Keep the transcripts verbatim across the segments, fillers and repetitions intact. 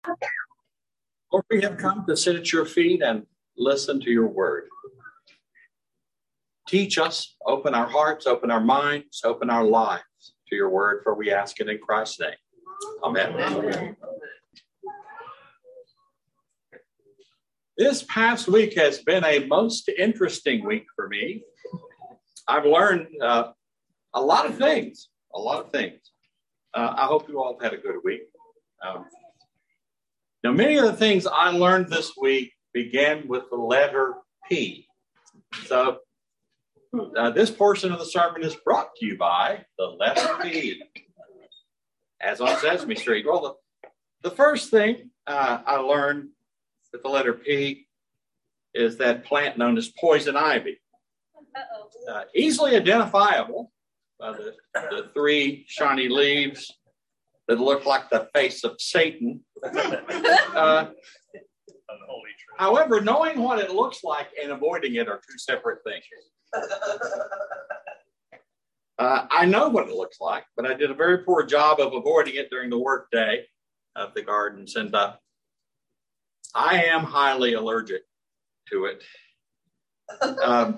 Lord, we have come to sit at your feet and listen to your word. Teach us, open our hearts, open our minds, open our lives to your word, for we ask it in Christ's name. Amen. Amen. This past week has been a most interesting week for me. I've learned uh, a lot of things, a lot of things. Uh, I hope you all have had a good week. Um, now, many of the things I learned this week began with the letter P. So uh, this portion of the sermon is brought to you by the letter P, as on Sesame Street. Well, the, the first thing uh, I learned with the letter P is that plant known as poison ivy. Uh, easily identifiable by the, the three shiny leaves that look like the face of Satan. Uh, however, knowing what it looks like and avoiding it are two separate things. Uh, I know what it looks like, but I did a very poor job of avoiding it during the work day of the gardens. And uh, I am highly allergic to it. Um,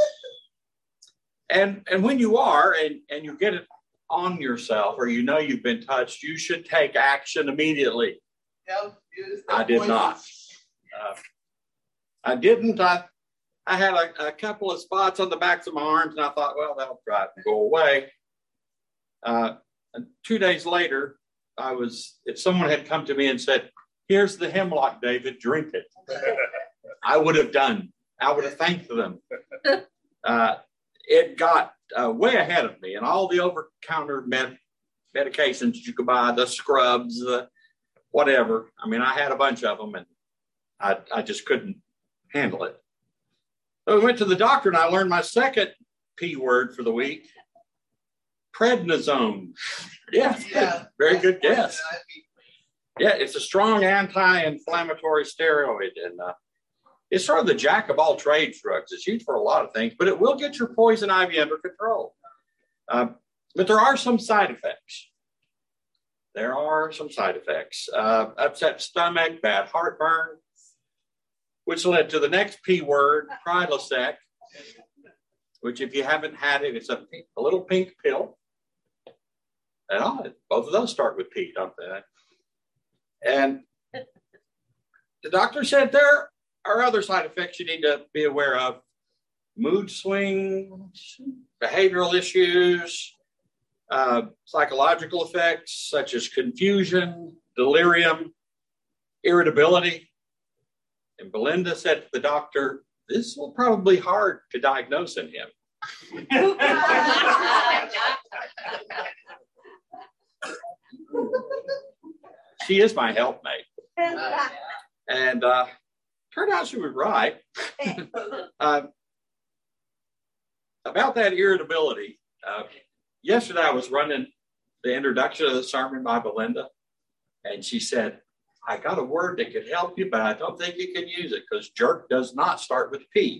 and and when you are and, and you get it on yourself, or you know you've been touched, you should take action immediately. Yep, I did poison. not. Uh, I didn't. I, I had a, a couple of spots on the backs of my arms, and I thought, well, that'll try it and go away. Uh, and two days later, I was, if someone had come to me and said, here's the hemlock, David, drink it, I would have done. I would have thanked them. Uh, it got uh, way ahead of me, and all the over-counter med- medications you could buy, the scrubs, the whatever. I mean, I had a bunch of them, and I, I just couldn't handle it. So we went to the doctor, and I learned my second P word for the week, prednisone. Yeah, yeah. Very good guess. Yeah, it's a strong anti-inflammatory steroid, and uh, it's sort of the jack of all trades drugs. It's used for a lot of things, but it will get your poison ivy under control. Uh, but there are some side effects. There are some side effects. Uh, upset stomach, bad heartburn, which led to the next P word, Prilosec, which if you haven't had it, it's a, pink, a little pink pill. And oh, both of those start with P, don't they? And the doctor said there are other side effects you need to be aware of. Mood swings, behavioral issues, uh, psychological effects such as confusion, delirium, irritability. And Belinda said to the doctor, this will probably be hard to diagnose in him. She is my helpmate. And uh, turned out she was right. uh, about that irritability, uh, yesterday I was running the introduction of the sermon by Belinda, and she said, I got a word that could help you, but I don't think you can use it because jerk does not start with P.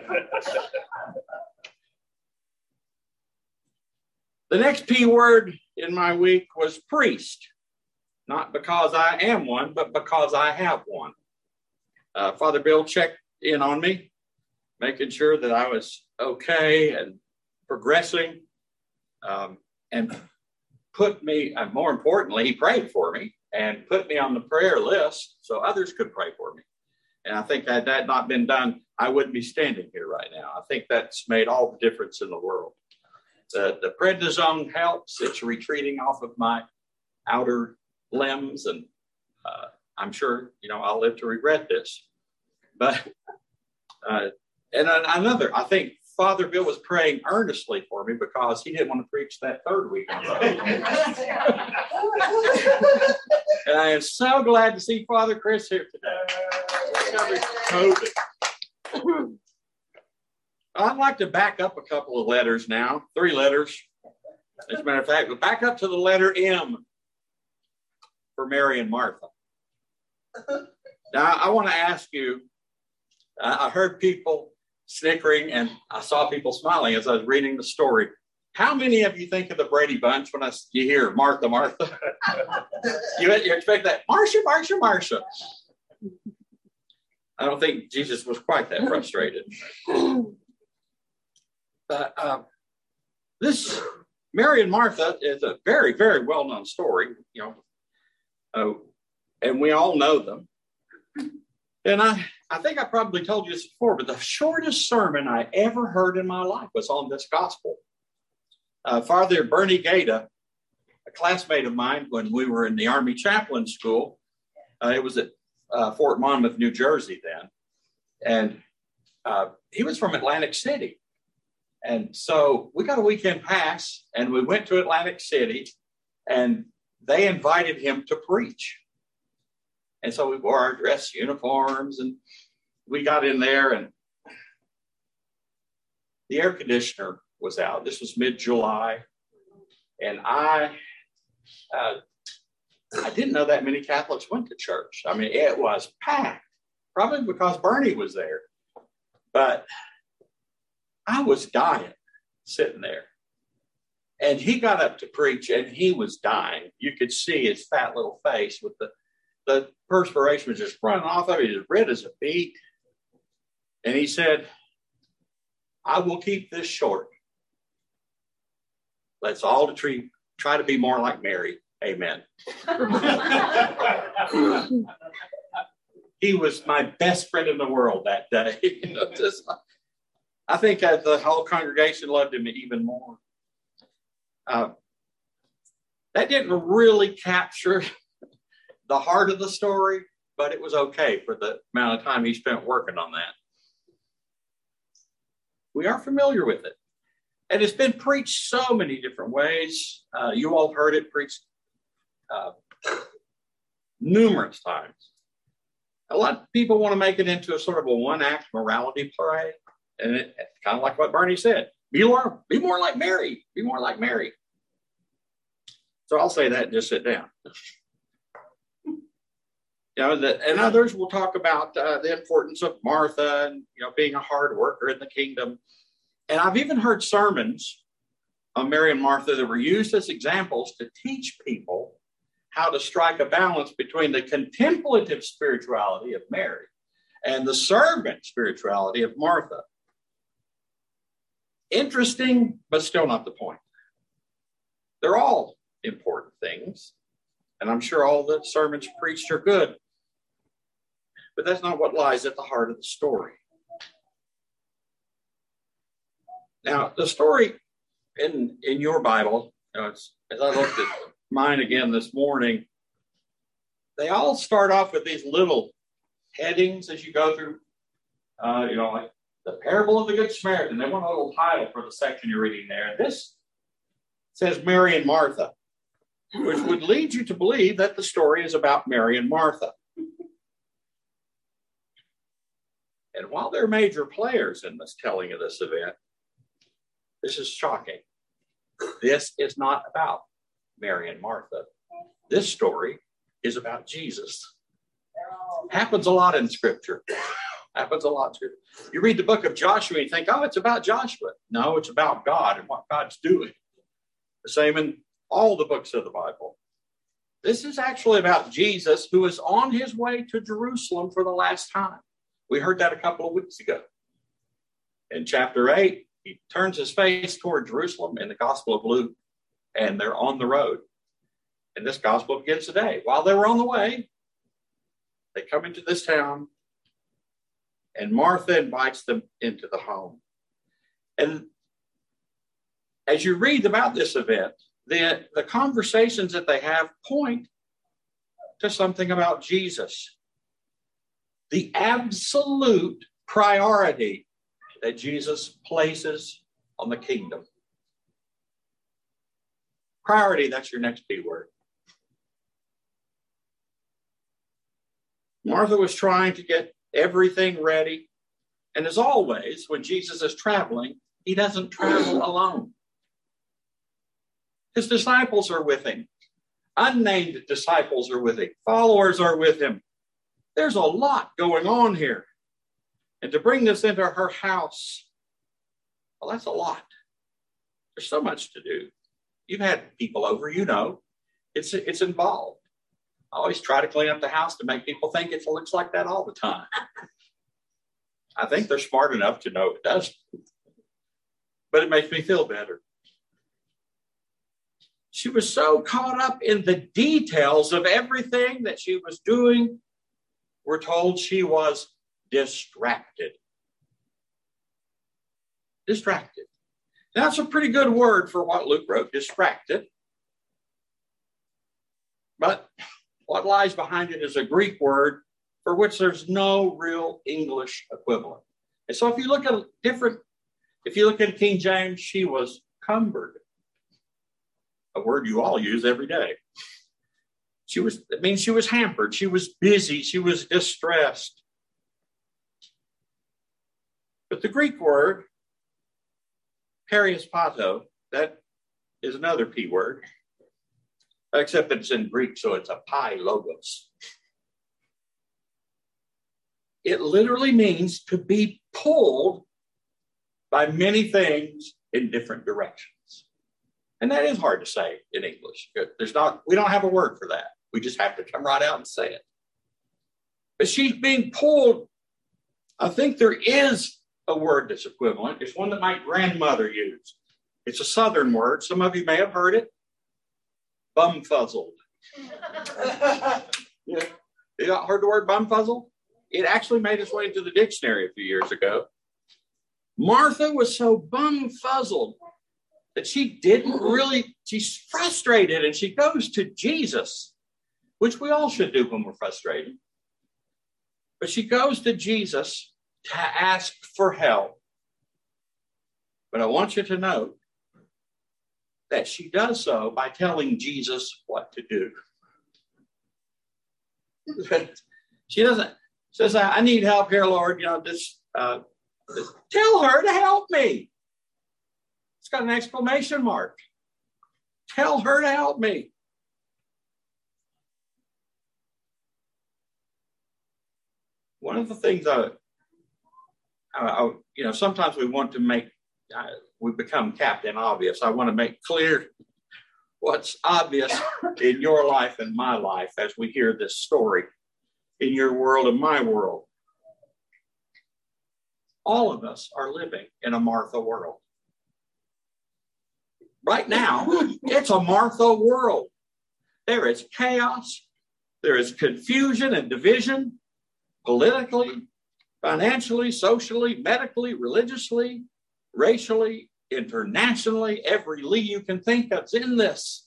The next P word in my week was priest. Not because I am one, but because I have one. Uh, Father Bill checked in on me, making sure that I was okay and progressing, um, and put me, and more importantly, he prayed for me and put me on the prayer list so others could pray for me. And I think had that not been done, I wouldn't be standing here right now. I think that's made all the difference in the world. The, the prednisone helps. It's retreating off of my outer limbs, and uh, I'm sure, you know, I'll live to regret this. But, uh, and another, I think Father Bill was praying earnestly for me because he didn't want to preach that third week. And I am so glad to see Father Chris here today. COVID. I'd like to back up a couple of letters now, three letters. As a matter of fact, we'll back up to the letter M for Mary and Martha. Now, I want to ask you, uh, I heard people snickering and I saw people smiling as I was reading the story. How many of you think of the Brady Bunch when I, you hear Martha, Martha? you, you expect that, Marcia, Marcia, Marcia. I don't think Jesus was quite that frustrated. But uh, this Mary and Martha is a very, very well-known story, you know, uh, and we all know them. And I, I think I probably told you this before, but the shortest sermon I ever heard in my life was on this gospel. Uh, Father Bernie Gaeta, a classmate of mine when we were in the Army chaplain school, uh, it was at uh, Fort Monmouth, New Jersey then, and uh, he was from Atlantic City. And so we got a weekend pass, and we went to Atlantic City, and they invited him to preach. And so we wore our dress uniforms, and we got in there, and the air conditioner was out. This was mid-July, and I uh, I didn't know that many Catholics went to church. I mean, it was packed, probably because Bernie was there. But I was dying sitting there. And he got up to preach, and he was dying. You could see his fat little face with the, the perspiration was just running off of it. He was red as a beet. And he said, I will keep this short. Let's all try, try to be more like Mary. Amen. He was my best friend in the world that day. You know, just, I think uh, the whole congregation loved him even more. Uh, that didn't really capture the heart of the story, but it was okay for the amount of time he spent working on that. We are familiar with it. And it's been preached so many different ways. Uh, you all heard it preached uh, numerous times. A lot of people want to make it into a sort of a one-act morality play. And it, it's kind of like what Bernie said. Be more, be more like Mary. Be more like Mary. So I'll say that and just sit down. You know, the, and others will talk about uh, the importance of Martha and, you know, being a hard worker in the kingdom. And I've even heard sermons on Mary and Martha that were used as examples to teach people how to strike a balance between the contemplative spirituality of Mary and the servant spirituality of Martha. Interesting, but still not the point. They're all important things, and I'm sure all the sermons preached are good, but that's not what lies at the heart of the story. Now, the story in, in your Bible, you know, it's, as I looked at mine again this morning, they all start off with these little headings as you go through, uh, you know, like the parable of the Good Samaritan. They want a little title for the section you're reading there. And this says Mary and Martha, which would lead you to believe that the story is about Mary and Martha. And while they're major players in this telling of this event, this is shocking. This is not about Mary and Martha. This story is about Jesus. Happens a lot in Scripture. Happens a lot too. You read the book of Joshua and you think, oh, it's about Joshua. No, it's about God and what God's doing. The same in all the books of the Bible. This is actually about Jesus, who is on his way to Jerusalem for the last time. We heard that a couple of weeks ago. In chapter eight, he turns his face toward Jerusalem in the Gospel of Luke, and they're on the road. And this gospel begins today. While they were on the way, they come into this town, and Martha invites them into the home. And as you read about this event, the, the conversations that they have point to something about Jesus. The absolute priority that Jesus places on the kingdom. Priority, that's your next P word. Martha was trying to get everything ready. And as always, when Jesus is traveling, he doesn't travel alone. His disciples are with him. Unnamed disciples are with him. Followers are with him. There's a lot going on here. And to bring this into her house, well, that's a lot. There's so much to do. You've had people over, you know, it's it's involved. I always try to clean up the house to make people think it looks like that all the time. I think they're smart enough to know it doesn't. But it makes me feel better. She was so caught up in the details of everything that she was doing. We're told she was distracted. Distracted. That's a pretty good word for what Luke wrote, distracted. But what lies behind it is a Greek word for which there's no real English equivalent. And so if you look at different, if you look at King James, she was cumbered. A word you all use every day. She was, it means she was hampered. She was busy. She was distressed. But the Greek word, periospato, that is another P word, except it's in Greek, so it's a pi logos. It literally means to be pulled by many things in different directions. And that is hard to say in English. There's not, we don't have a word for that. We just have to come right out and say it. But she's being pulled. I think there is a word that's equivalent. It's one that my grandmother used. It's a Southern word. Some of you may have heard it. Bumfuzzled. Yeah. You heard the word bumfuzzled? It actually made its way into the dictionary a few years ago. Martha was so bumfuzzled that she didn't really, she's frustrated, and she goes to Jesus, which we all should do when we're frustrated. But she goes to Jesus to ask for help. But I want you to note that she does so by telling Jesus what to do. She doesn't, says, I need help here, Lord. You know, just uh, tell her to help me. It's got an exclamation mark. Tell her to help me. One of the things I, I, I you know, sometimes we want to make, uh, we become Captain Obvious. I want to make clear what's obvious in your life and my life as we hear this story, in your world and my world. All of us are living in a Martha world. Right now, it's a Martha world. There is chaos. There is confusion and division, politically, financially, socially, medically, religiously, racially, internationally. Every Lee you can think of is in this.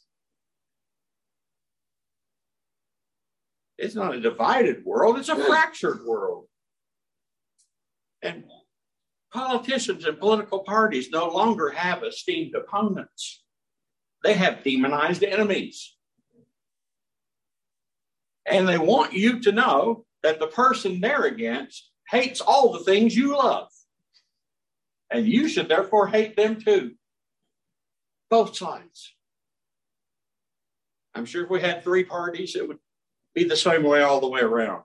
It's not a divided world. It's a fractured world. And politicians and political parties no longer have esteemed opponents. They have demonized enemies. And they want you to know that the person they're against hates all the things you love. And you should therefore hate them too. Both sides. I'm sure if we had three parties, it would be the same way all the way around.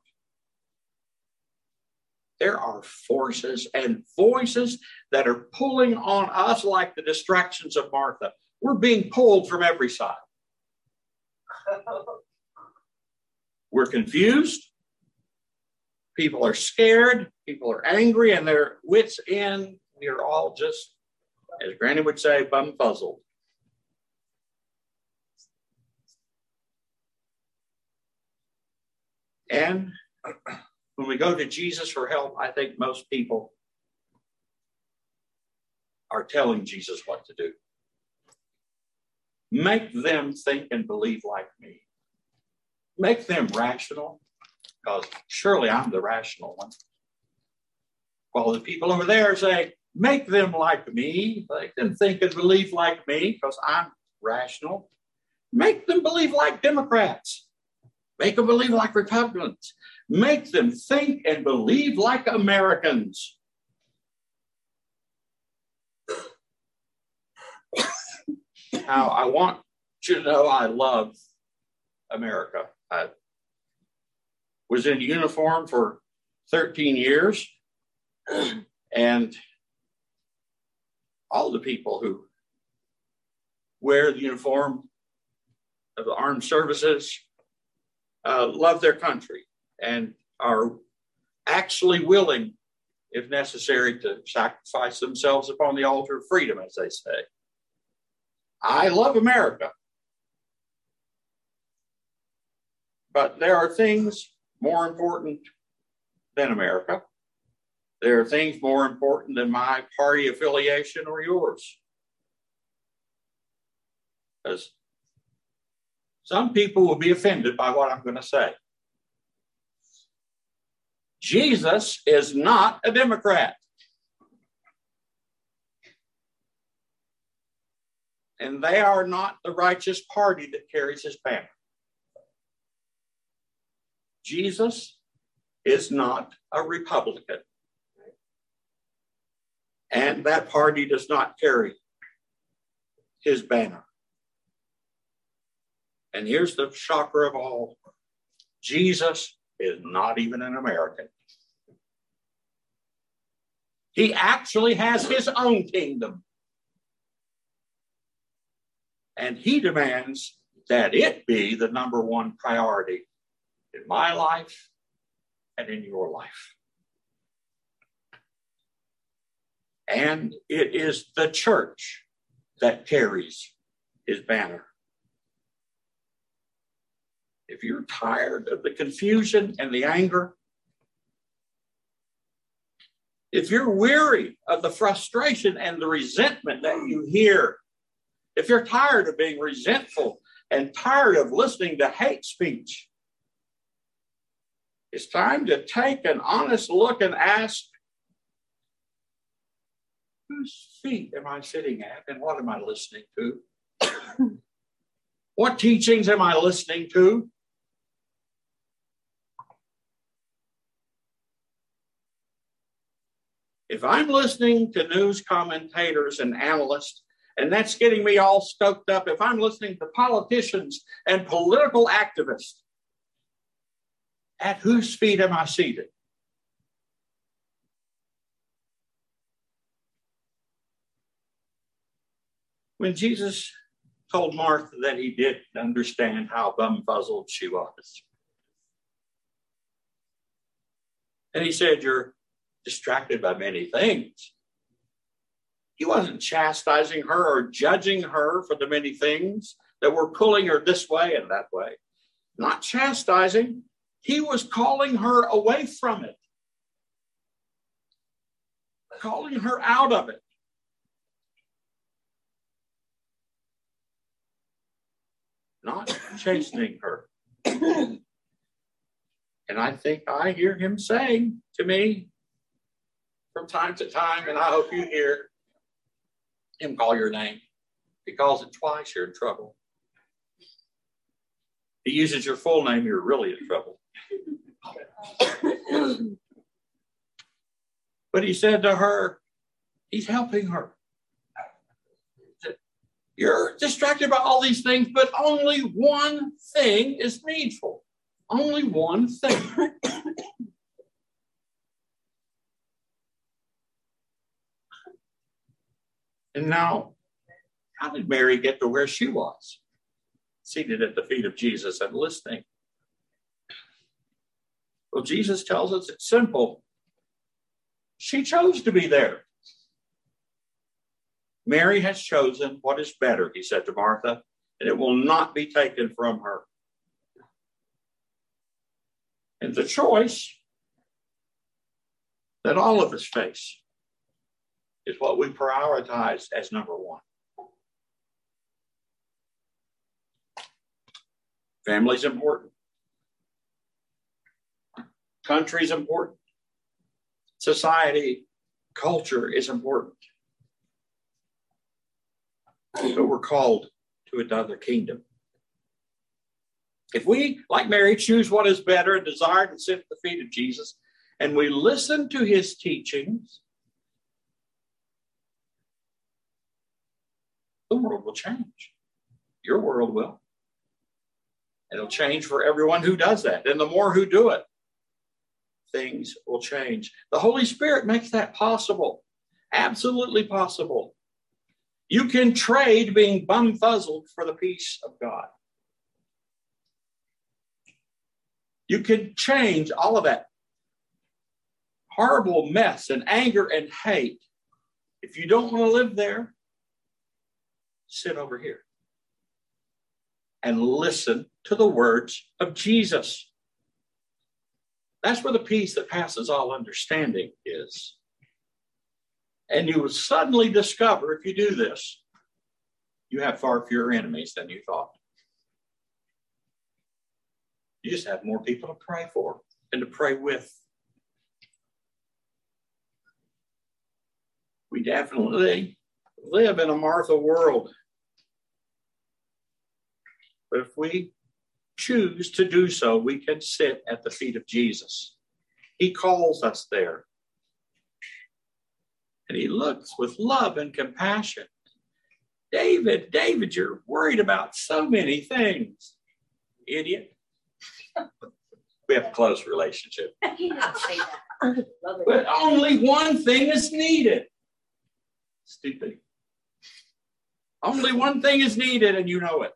There are forces and voices that are pulling on us like the distractions of Martha. We're being pulled from every side. We're confused. People are scared. People are angry, and their wits end. We are all just, as Granny would say, bumfuzzled. And when we go to Jesus for help, I think most people are telling Jesus what to do. Make them think and believe like me. Make them rational, because surely I'm the rational one. While the people over there say, make them like me. Make them think and believe like me, because I'm rational. Make them believe like Democrats. Make them believe like Republicans. Make them think and believe like Americans. Now, I want you to know I love America. I was in uniform for thirteen years, and all the people who wear the uniform of the armed services, uh, love their country, and are actually willing, if necessary, to sacrifice themselves upon the altar of freedom, as they say. I love America. But there are things more important than America. There are things more important than my party affiliation or yours. Because some people will be offended by what I'm going to say. Jesus is not a Democrat. And they are not the righteous party that carries his banner. Jesus is not a Republican. And that party does not carry his banner. And here's the shocker of all. Jesus is not even an American. He actually has his own kingdom. And he demands that it be the number one priority in my life and in your life. And it is the church that carries his banner. If you're tired of the confusion and the anger, if you're weary of the frustration and the resentment that you hear, if you're tired of being resentful and tired of listening to hate speech, it's time to take an honest look and ask, whose feet am I sitting at and what am I listening to? What teachings am I listening to? If I'm listening to news commentators and analysts, and that's getting me all stoked up, if I'm listening to politicians and political activists, at whose feet am I seated? When Jesus told Martha that he didn't understand how bumfuzzled she was, and he said, "You're distracted by many things." He wasn't chastising her or judging her for the many things that were pulling her this way and that way. Not chastising. He was calling her away from it. Calling her out of it. Not chastening her. And I think I hear him saying to me from time to time, and I hope you hear him call your name. If he calls it twice, you're in trouble. If he uses your full name, you're really in trouble. But he said to her, he's helping her. You're distracted by all these things, but only one thing is needful. Only one thing. And now, how did Mary get to where she was? Seated at the feet of Jesus and listening. Well, Jesus tells us it's simple. She chose to be there. Mary has chosen what is better, he said to Martha, and it will not be taken from her. And the choice that all of us face is what we prioritize as number one. Family's important. Country's important. Society, culture is important. But we're called to another kingdom. If we, like Mary, choose what is better and desire to sit at the feet of Jesus, and we listen to his teachings, the world will change. Your world will. It'll change for everyone who does that. And the more who do it, things will change. The Holy Spirit makes that possible. Absolutely possible. You can trade being bumfuzzled for the peace of God. You can change all of that horrible mess and anger and hate. If you don't want to live there, sit over here and listen to the words of Jesus. That's where the peace that passes all understanding is. And you will suddenly discover, if you do this, you have far fewer enemies than you thought. You just have more people to pray for and to pray with. We definitely live in a Martha world. But if we choose to do so, we can sit at the feet of Jesus. He calls us there. And he looks with love and compassion. David, David, you're worried about so many things. Idiot. We have a close relationship. But only one thing is needed. Stupid. Only one thing is needed, and you know it.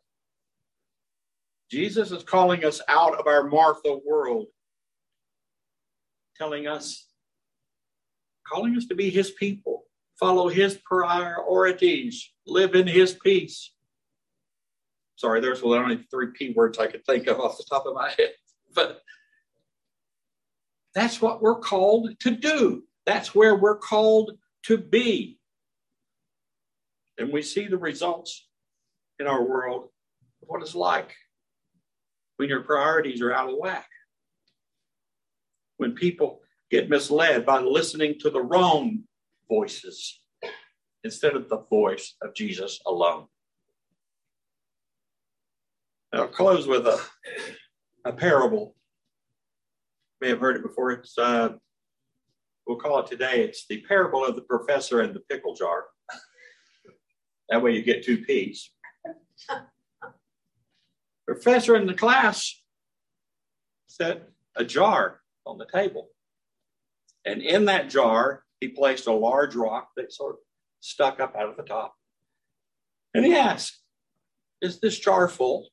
Jesus is calling us out of our Martha world, telling us, calling us to be his people, follow his priorities, live in his peace. Sorry, there's only three P words I could think of off the top of my head. But that's what we're called to do. That's where we're called to be. And we see the results in our world of what it's like when your priorities are out of whack. When people get misled by listening to the wrong voices instead of the voice of Jesus alone. I'll close with a, a parable. You may have heard it before. It's uh, we'll call it today. It's the parable of the professor and the pickle jar. That way you get two P's. Professor in the class set a jar on the table. And in that jar, he placed a large rock that sort of stuck up out of the top. And he asked, is this jar full?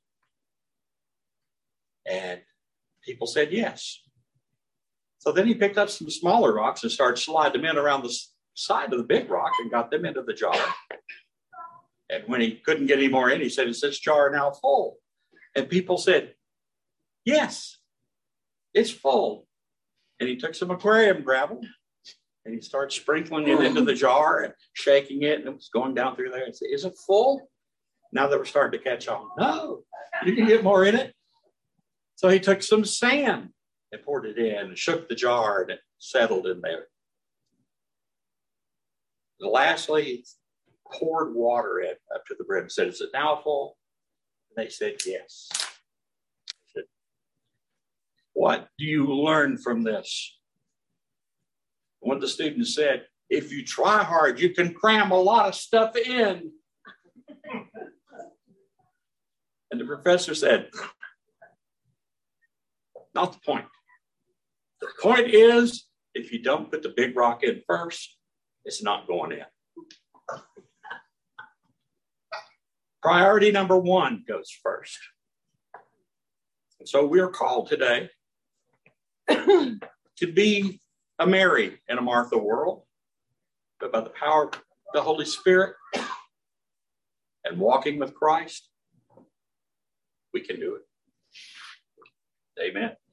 And people said yes. So then he picked up some smaller rocks and started sliding them in around the side of the big rock and got them into the jar. And when he couldn't get any more in, he said, is this jar now full? And people said, yes, it's full. And he took some aquarium gravel and he started sprinkling it into the jar and shaking it, and it was going down through there. And said, is it full? Now they were starting to catch on. No, you can get more in it. So he took some sand and poured it in and shook the jar, and it settled in there. And lastly, he poured water in up to the brim and said, is it now full? And they said, yes. I said, what do you learn from this? One of the students said, if you try hard, you can cram a lot of stuff in. And the professor said, not the point. The point is, if you don't put the big rock in first, it's not going in. Priority number one goes first. And so we're called today to be a Mary in a Martha world, but by the power of the Holy Spirit and walking with Christ, we can do it. Amen.